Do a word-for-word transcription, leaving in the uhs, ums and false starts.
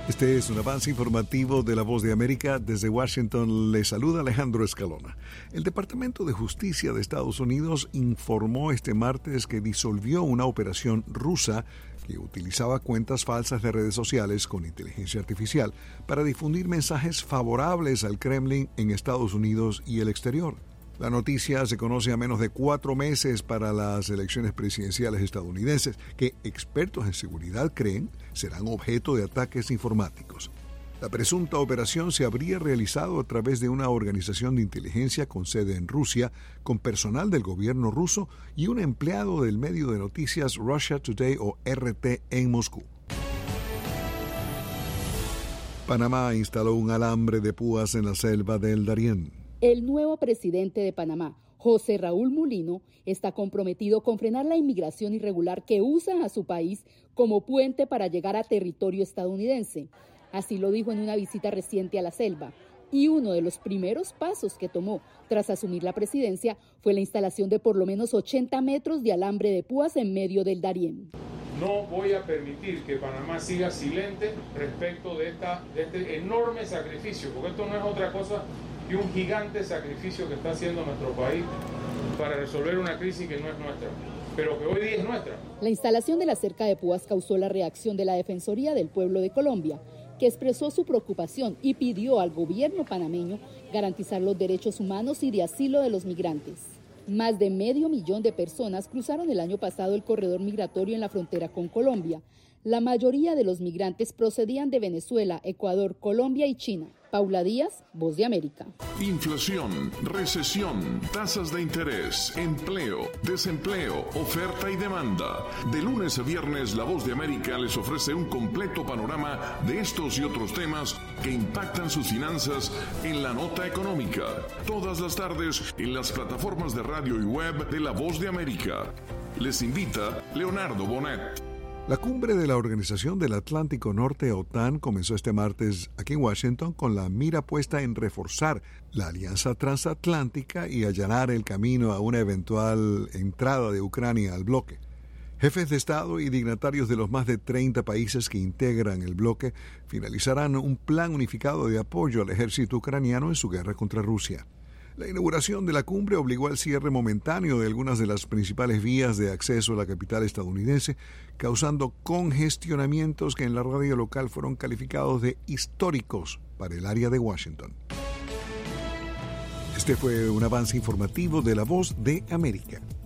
Este es un avance informativo de La Voz de América. Desde Washington le saluda Alejandro Escalona. El Departamento de Justicia de Estados Unidos informó este martes que disolvió una operación rusa que utilizaba cuentas falsas de redes sociales con inteligencia artificial para difundir mensajes favorables al Kremlin en Estados Unidos y el exterior. La noticia se conoce a menos de cuatro meses para las elecciones presidenciales estadounidenses, que expertos en seguridad creen serán objeto de ataques informáticos. La presunta operación se habría realizado a través de una organización de inteligencia con sede en Rusia, con personal del gobierno ruso y un empleado del medio de noticias Russia Today o R T en Moscú. Panamá instaló un alambre de púas en la selva del Darién. El nuevo presidente de Panamá, José Raúl Mulino, está comprometido con frenar la inmigración irregular que usa a su país como puente para llegar a territorio estadounidense. Así lo dijo en una visita reciente a la selva. Y uno de los primeros pasos que tomó tras asumir la presidencia fue la instalación de por lo menos ochenta metros de alambre de púas en medio del Darién. No voy a permitir que Panamá siga silente respecto de, esta, de este enorme sacrificio, porque esto no es otra cosa que un gigante sacrificio que está haciendo nuestro país para resolver una crisis que no es nuestra, pero que hoy día es nuestra. La instalación de la cerca de púas causó la reacción de la Defensoría del Pueblo de Colombia, que expresó su preocupación y pidió al gobierno panameño garantizar los derechos humanos y de asilo de los migrantes. Más de medio millón de personas cruzaron el año pasado el corredor migratorio en la frontera con Colombia. La mayoría de los migrantes procedían de Venezuela, Ecuador, Colombia y China. Paula Díaz, Voz de América. Inflación, recesión, tasas de interés, empleo, desempleo, oferta y demanda. De lunes a viernes, La Voz de América les ofrece un completo panorama de estos y otros temas que impactan sus finanzas en la nota económica. Todas las tardes en las plataformas de radio y web de La Voz de América. Les invita Leonardo Bonet. La cumbre de la Organización del Atlántico Norte, OTAN, comenzó este martes aquí en Washington con la mira puesta en reforzar la alianza transatlántica y allanar el camino a una eventual entrada de Ucrania al bloque. Jefes de Estado y dignatarios de los más de treinta países que integran el bloque finalizarán un plan unificado de apoyo al ejército ucraniano en su guerra contra Rusia. La inauguración de la cumbre obligó al cierre momentáneo de algunas de las principales vías de acceso a la capital estadounidense, causando congestionamientos que en la radio local fueron calificados de históricos para el área de Washington. Este fue un avance informativo de La Voz de América.